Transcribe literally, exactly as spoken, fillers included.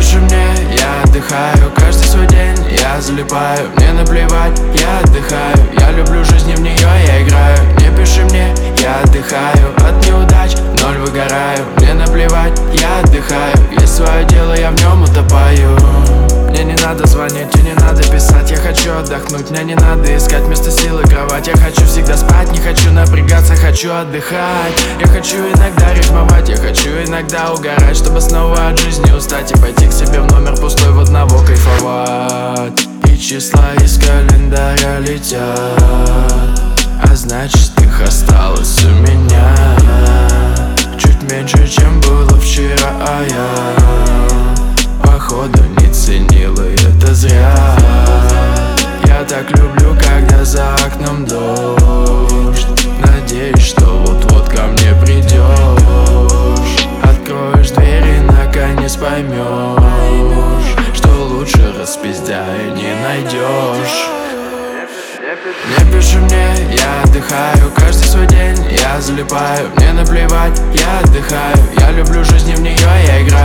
пиши мне, я отдыхаю. Каждый свой день я залипаю. Мне наплевать, я отдыхаю. Я люблю жизнь, и в нее я играю. Не пиши мне, я отдыхаю. От неудач ноль выгораю. Мне наплевать, я отдыхаю. Есть свое дело, я в нем утопаю. Мне не надо звонить и не надо писать. Я хочу отдохнуть, мне не надо искать вместо силы кровать. Я хочу всегда спать, не хочу напрягаться, хочу отдыхать. Я хочу иногда рифмовать, я хочу иногда угорать, чтобы снова от жизни устать и пойти к себе в номер пустой, в одного кайфовать. И числа из календаря летят, а значит их осталось у меня чуть меньше, чем было вчера, а я походу не ценила, и это зря. Я так люблю, когда за окном дождь. Надеюсь, что вот-вот ко мне придешь. Откроешь дверь и наконец поймешь, что лучше распиздя и не найдешь. Не пиши мне, я отдыхаю. Каждый свой день я залипаю. Мне наплевать, я отдыхаю. Я люблю жизнь, и в нее я играю.